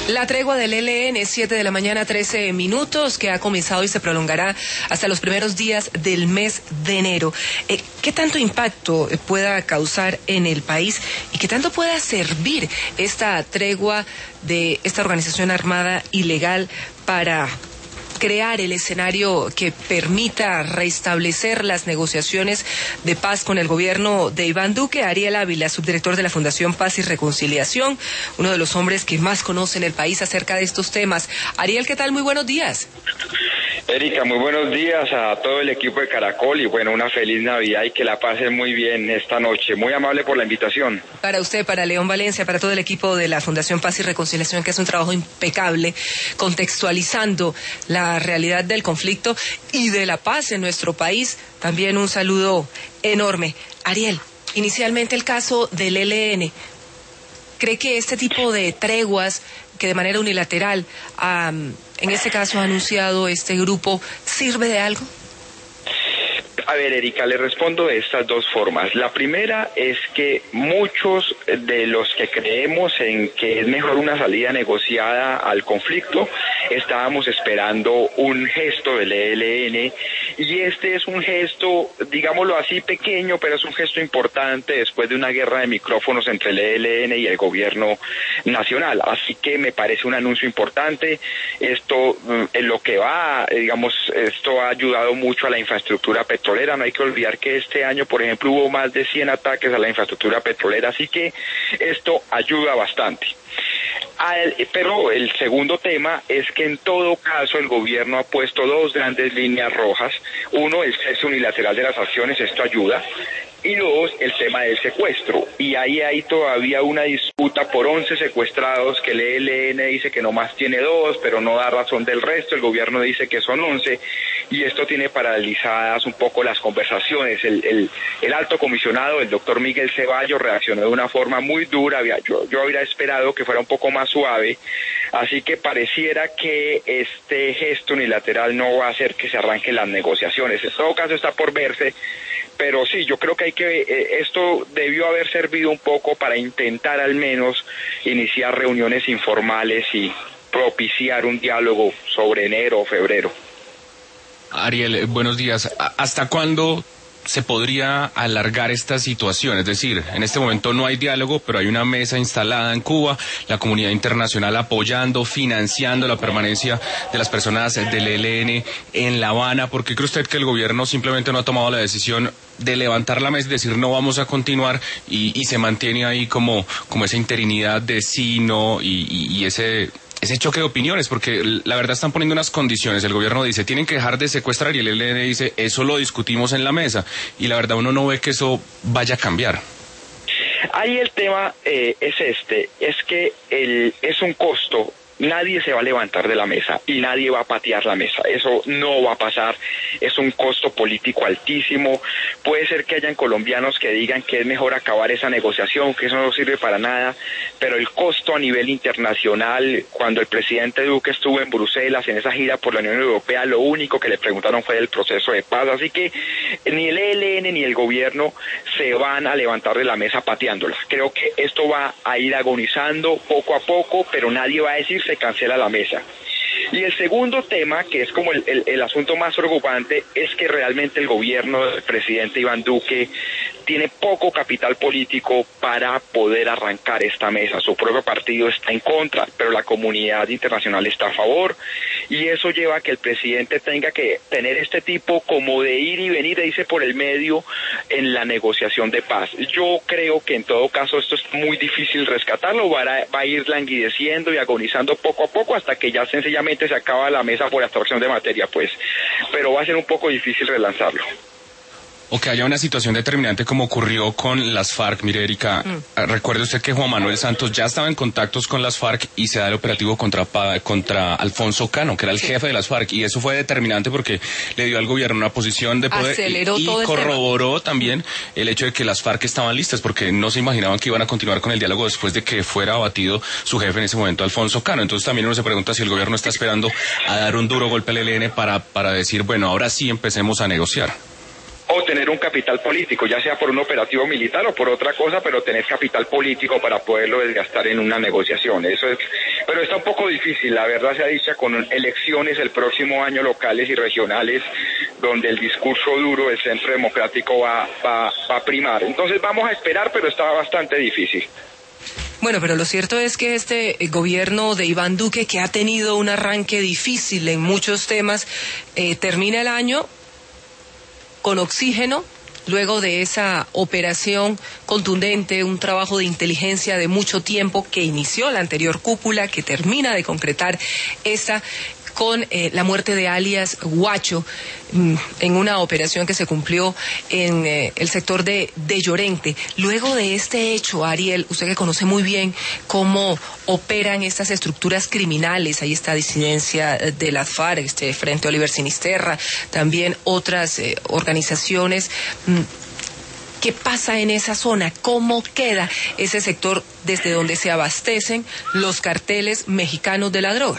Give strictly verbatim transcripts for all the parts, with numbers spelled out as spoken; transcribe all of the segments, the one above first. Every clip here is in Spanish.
La tregua del E L N, siete de la mañana, trece minutos, que ha comenzado y se prolongará hasta los primeros días del mes de enero. Eh, ¿Qué tanto impacto pueda causar en el país y qué tanto pueda servir esta tregua de esta organización armada ilegal para crear el escenario que permita restablecer las negociaciones de paz con el gobierno de Iván Duque? Ariel Ávila, subdirector de la Fundación Paz y Reconciliación, uno de los hombres que más conocen el país acerca de estos temas. Ariel, ¿qué tal? Muy buenos días. Erika, muy buenos días a todo el equipo de Caracol y bueno, una feliz Navidad y que la pasen muy bien esta noche. Muy amable por la invitación. Para usted, para León Valencia, para todo el equipo de la Fundación Paz y Reconciliación, que hace un trabajo impecable contextualizando la realidad del conflicto y de la paz en nuestro país, también un saludo enorme. Ariel, inicialmente el caso del E L N, ¿cree que este tipo de treguas que de manera unilateral, um, en este caso ha anunciado este grupo, sirve de algo? A ver, Erika, le respondo de estas dos formas. La primera es que muchos de los que creemos en que es mejor una salida negociada al conflicto, estábamos esperando un gesto del E L N, y este es un gesto, digámoslo así, pequeño, pero es un gesto importante después de una guerra de micrófonos entre el E L N y el gobierno nacional. Así que me parece un anuncio importante. Esto, en lo que va, digamos, esto ha ayudado mucho a la infraestructura petrolera. No hay que olvidar que este año, por ejemplo, hubo más de cien ataques a la infraestructura petrolera, así que esto ayuda bastante. Al, pero el segundo tema es que en todo caso el gobierno ha puesto dos grandes líneas rojas. Uno, el cese unilateral de las acciones, esto ayuda. Y dos, el tema del secuestro. Y ahí hay todavía una disputa por once secuestrados, que el E L N dice que nomás tiene dos, pero no da razón del resto. El gobierno dice que son once, y esto tiene paralizadas un poco las conversaciones. El, el, el alto comisionado, el doctor Miguel Ceballos, reaccionó de una forma muy dura. Yo, yo habría esperado que fuera un poco más suave. Así que pareciera que este gesto unilateral no va a hacer que se arranquen las negociaciones. En todo caso está por verse. Pero sí, yo creo que hay que eh, esto debió haber servido un poco para intentar al menos iniciar reuniones informales y propiciar un diálogo sobre enero o febrero. Ariel, buenos días. ¿Hasta cuándo se podría alargar esta situación? Es decir, en este momento no hay diálogo, pero hay una mesa instalada en Cuba, la comunidad internacional apoyando, financiando la permanencia de las personas del E L N en La Habana. ¿Por qué cree usted que el gobierno simplemente no ha tomado la decisión de levantar la mesa y decir no vamos a continuar, y, y se mantiene ahí como, como esa interinidad de sí, no, y, y, y ese... ese choque de opiniones? Porque la verdad están poniendo unas condiciones. El gobierno dice tienen que dejar de secuestrar, y el E L N dice eso lo discutimos en la mesa, y la verdad uno no ve que eso vaya a cambiar. Ahí el tema eh, es este, es que el, es un costo. Nadie se va a levantar de la mesa y nadie va a patear la mesa. Eso no va a pasar. Es un costo político altísimo. Puede ser que hayan colombianos que digan que es mejor acabar esa negociación, que eso no sirve para nada, pero el costo a nivel internacional, cuando el presidente Duque estuvo en Bruselas en esa gira por la Unión Europea, lo único que le preguntaron fue del proceso de paz. Así que ni el E L N ni el gobierno se van a levantar de la mesa pateándola. Creo que esto va a ir agonizando poco a poco, pero nadie va a decir se cancela la mesa. Y el segundo tema, que es como el, el, el asunto más preocupante, es que realmente el gobierno del presidente Iván Duque tiene poco capital político para poder arrancar esta mesa. Su propio partido está en contra, pero la comunidad internacional está a favor, y eso lleva a que el presidente tenga que tener este tipo como de ir y venir, de irse por el medio en la negociación de paz. Yo creo que en todo caso esto es muy difícil rescatarlo, va a, va a ir languideciendo y agonizando poco a poco hasta que ya sencillamente se acaba la mesa por abstracción de materia, pues, pero va a ser un poco difícil relanzarlo. O que haya una situación determinante como ocurrió con las FARC. Mire, Erika, mm. recuerde usted que Juan Manuel Santos ya estaba en contactos con las FARC y se da el operativo contra, contra Alfonso Cano, que era el sí. jefe de las FARC, y eso fue determinante porque le dio al gobierno una posición de poder. Aceleró y, y todo corroboró el también el hecho de que las FARC estaban listas, porque no se imaginaban que iban a continuar con el diálogo después de que fuera abatido su jefe en ese momento, Alfonso Cano. Entonces también uno se pregunta si el gobierno está esperando a dar un duro golpe al E L N para, para decir, bueno, ahora sí empecemos a negociar. o tener un capital político, ya sea por un operativo militar o por otra cosa, pero tener capital político para poderlo desgastar en una negociación. Eso es, pero está un poco difícil, la verdad sea dicha, con elecciones el próximo año locales y regionales, donde el discurso duro del Centro Democrático va, va, va a primar. Entonces vamos a esperar, pero está bastante difícil. Bueno, pero lo cierto es que este gobierno de Iván Duque, que ha tenido un arranque difícil en muchos temas, eh, termina el año con oxígeno, luego de esa operación contundente, un trabajo de inteligencia de mucho tiempo que inició la anterior cúpula, que termina de concretar esa con eh, la muerte de alias Guacho, mmm, en una operación que se cumplió en eh, el sector de, de Llorente. Luego de este hecho, Ariel, usted que conoce muy bien cómo operan estas estructuras criminales, ahí está disidencia de las FARC, este Frente Oliver Sinisterra, también otras eh, organizaciones. Mmm, ¿Qué pasa en esa zona? ¿Cómo queda ese sector desde donde se abastecen los carteles mexicanos de la droga?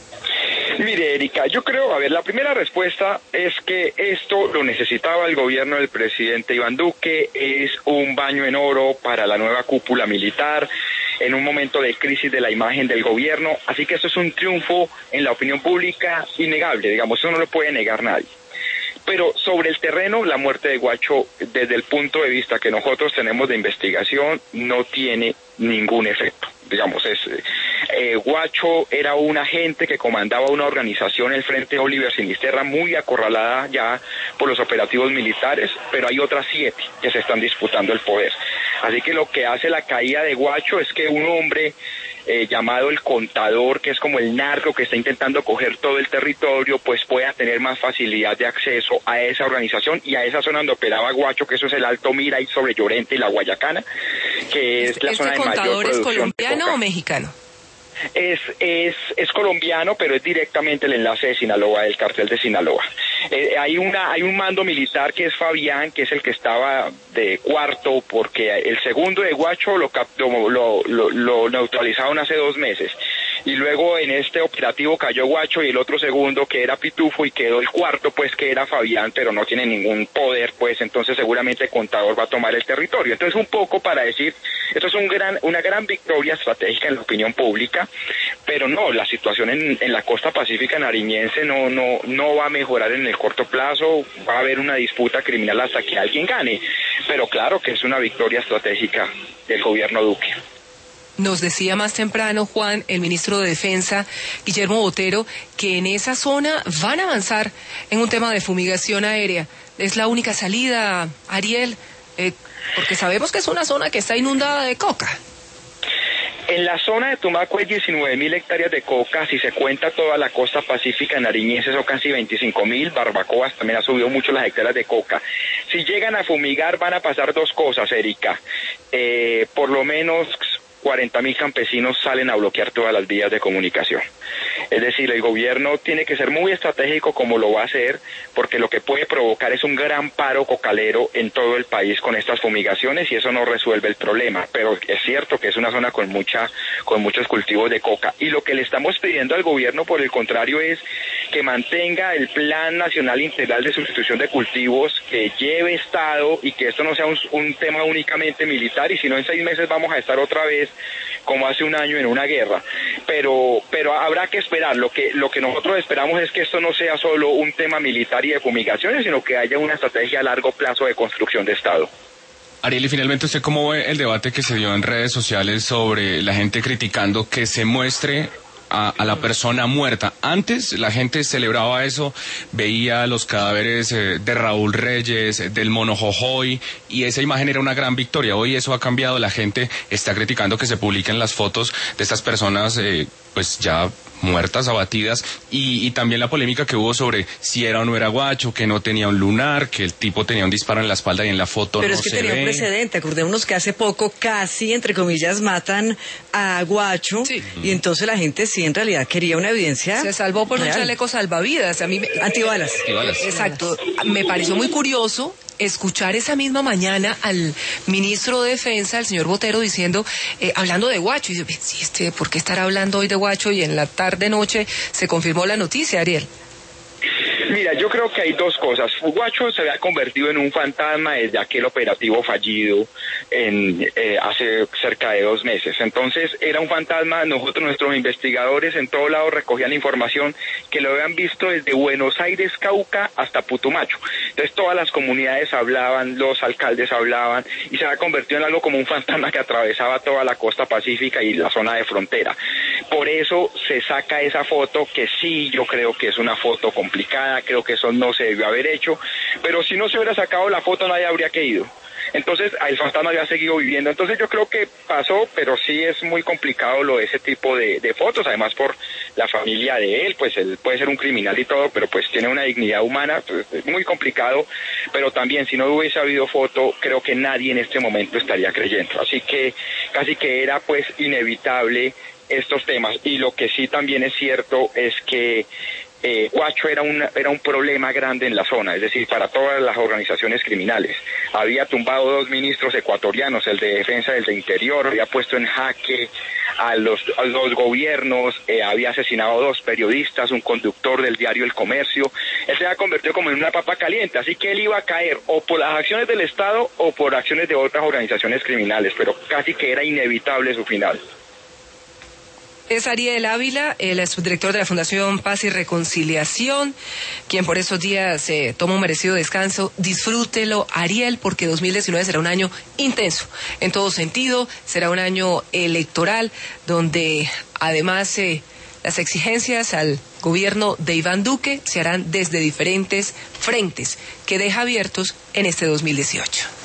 Mire, Erika, yo creo, a ver, la primera respuesta es que esto lo necesitaba el gobierno del presidente Iván Duque, es un baño en oro para la nueva cúpula militar, en un momento de crisis de la imagen del gobierno, así que esto es un triunfo en la opinión pública innegable, digamos, eso no lo puede negar nadie. Pero sobre el terreno, la muerte de Guacho, desde el punto de vista que nosotros tenemos de investigación, no tiene ningún efecto. Digamos, es eh, Guacho era un agente que comandaba una organización, el Frente Oliver Sinisterra, muy acorralada ya por los operativos militares, pero hay otras siete que se están disputando el poder. Así que lo que hace la caída de Guacho es que un hombre eh, llamado el Contador, que es como el narco que está intentando coger todo el territorio, pues pueda tener más facilidad de acceso a esa organización y a esa zona donde operaba Guacho, que eso es el Alto Mira y sobre Llorente y la Guayacana, que es la zona de mayor producción. ¿Este Contador es colombiano o mexicano? Es, es, es colombiano, pero es directamente el enlace de Sinaloa, del cartel de Sinaloa. Eh, hay una, hay un mando militar que es Fabián, que es el que estaba de cuarto, porque el segundo de Guacho lo, lo, lo, lo neutralizaron hace dos meses. Y luego en este operativo cayó Guacho y el otro segundo, que era Pitufo, y quedó el cuarto, pues, que era Fabián, pero no tiene ningún poder, pues, entonces seguramente el Contador va a tomar el territorio. Entonces, un poco para decir, esto es un gran, una gran victoria estratégica en la opinión pública, pero no, la situación en, en la costa pacífica nariñense no, no, no va a mejorar en el corto plazo, va a haber una disputa criminal hasta que alguien gane, pero claro que es una victoria estratégica del gobierno Duque. Nos decía más temprano, Juan, el ministro de Defensa, Guillermo Botero, que en esa zona van a avanzar en un tema de fumigación aérea. ¿Es la única salida, Ariel? Eh, porque sabemos que es una zona que está inundada de coca. En la zona de Tumaco hay diecinueve mil hectáreas de coca, si se cuenta toda la costa pacífica nariñense son casi veinticinco mil, Barbacoas también ha subido mucho las hectáreas de coca. Si llegan a fumigar van a pasar dos cosas, Erika, eh, por lo menos cuarenta mil campesinos salen a bloquear todas las vías de comunicación. Es decir, el gobierno tiene que ser muy estratégico como lo va a hacer, porque lo que puede provocar es un gran paro cocalero en todo el país con estas fumigaciones y eso no resuelve el problema. Pero es cierto que es una zona con mucha, con muchos cultivos de coca. Y lo que le estamos pidiendo al gobierno, por el contrario, es que mantenga el Plan Nacional Integral de Sustitución de Cultivos, que lleve Estado y que esto no sea un, un tema únicamente militar, y si no en seis meses vamos a estar otra vez como hace un año en una guerra, pero pero habrá que esperar. Lo que lo que nosotros esperamos es que esto no sea solo un tema militar y de fumigaciones, sino que haya una estrategia a largo plazo de construcción de Estado. Ariel, y finalmente, ¿usted cómo ve el debate que se dio en redes sociales sobre la gente criticando que se muestre a, a la persona muerta? Antes la gente celebraba eso, veía los cadáveres eh, de Raúl Reyes, del Mono Jojoy, y esa imagen era una gran victoria. Hoy eso ha cambiado, la gente está criticando que se publiquen las fotos de estas personas eh, pues ya muertas, abatidas, y, y también la polémica que hubo sobre si era o no era Guacho, que no tenía un lunar, que el tipo tenía un disparo en la espalda y en la foto Pero no es que se tenía ve. un precedente, acordémonos que hace poco casi, entre comillas, matan a Guacho, sí. Y entonces la gente sí en realidad quería una evidencia. Se salvó por real. Un chaleco salvavidas. A mí me... Antibalas. Antibalas. Exacto. Me pareció muy curioso escuchar esa misma mañana al ministro de Defensa, el señor Botero, diciendo, eh, hablando de Guacho, y dice, sí, este, ¿por qué estará hablando hoy de Guacho? Y en la tarde noche se confirmó la noticia, Ariel. Mira, yo creo que hay dos cosas. Guacho se había convertido en un fantasma desde aquel operativo fallido en eh, hace cerca de dos meses. Entonces era un fantasma. Nosotros, nuestros investigadores en todo lado recogían información que lo habían visto desde Buenos Aires, Cauca hasta Putumayo. Entonces todas las comunidades hablaban, los alcaldes hablaban y se había convertido en algo como un fantasma que atravesaba toda la costa pacífica y la zona de frontera. Por eso se saca esa foto que sí, yo creo que es una foto complicada, creo que eso no se debió haber hecho, pero si no se hubiera sacado la foto nadie habría caído. Entonces el fantasma había seguido viviendo. Entonces yo creo que pasó, pero sí es muy complicado lo de ese tipo de, de fotos, además por la familia de él, pues él puede ser un criminal y todo, pero pues tiene una dignidad humana, pues es muy complicado, pero también si no hubiese habido foto, creo que nadie en este momento estaría creyendo. Así que casi que era pues inevitable estos temas. Y lo que sí también es cierto es que Eh, Guacho era un, era un problema grande en la zona, es decir, para todas las organizaciones criminales. Había tumbado dos ministros ecuatorianos, el de Defensa y el de Interior, había puesto en jaque a los, a los gobiernos, eh, había asesinado a dos periodistas, un conductor del diario El Comercio. Él se había convertido como en una papa caliente, así que él iba a caer o por las acciones del Estado o por acciones de otras organizaciones criminales, pero casi que era inevitable su final. Es Ariel Ávila, el subdirector de la Fundación Paz y Reconciliación, quien por esos días eh, toma un merecido descanso. Disfrútelo, Ariel, porque dos mil diecinueve será un año intenso en todo sentido, será un año electoral donde además eh, las exigencias al gobierno de Iván Duque se harán desde diferentes frentes que deja abiertos en este dos mil dieciocho.